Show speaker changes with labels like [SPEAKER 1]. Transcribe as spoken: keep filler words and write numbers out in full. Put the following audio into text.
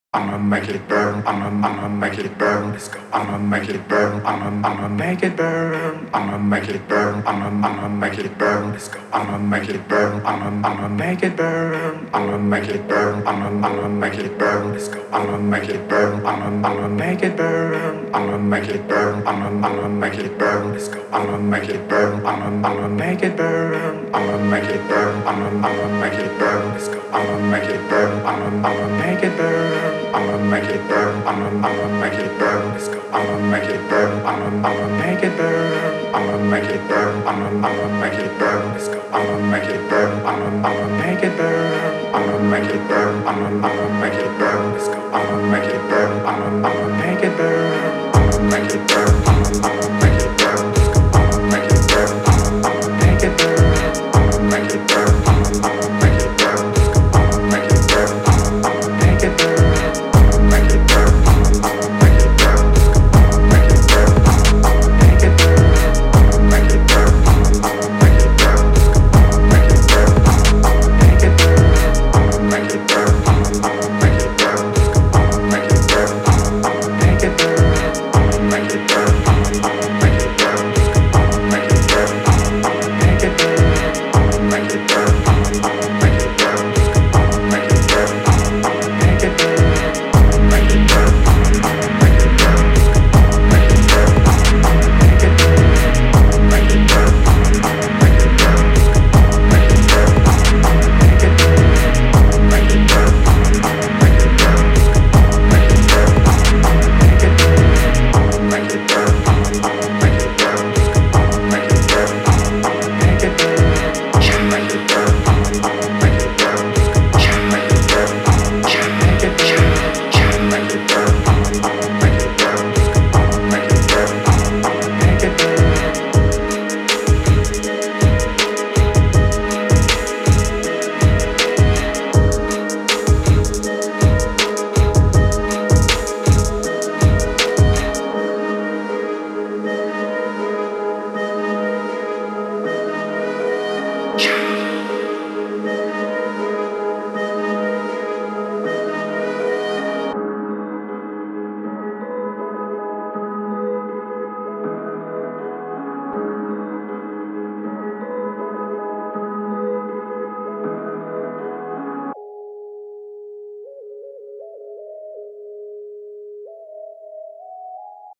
[SPEAKER 1] I'ma make it burn. I'ma I'ma make it burn. Let's go. I'ma make it burn. I'ma I'ma make it burn. I'ma make it burn. I'ma I'ma make it burn. Let's go. I'ma make it burn. I'ma I'ma make it burn. I'ma make it burn. I'ma I'ma make it burn. Let's go. I'ma make it burn. I'ma I'ma make it burn. I'ma make it burn. I'ma I'ma make it burn. Let's go. I'ma make it burn. I'ma I'ma make it burn. I'ma make it burn. I'ma I'ma make it burn. Let's go. I'ma make it burn. I'ma I'ma make it burn. I'ma make it burn. I'ma I'ma make it burn. Let's go. I'ma make it burn. I'ma I'ma make it burn. I'ma make it burn. I'ma I'ma make it burn. Let's go. I'ma make it burn. I'ma I'ma make it burn. I'ma make it burn. I'ma I'ma make it burn. Let's go. I'ma make it burn.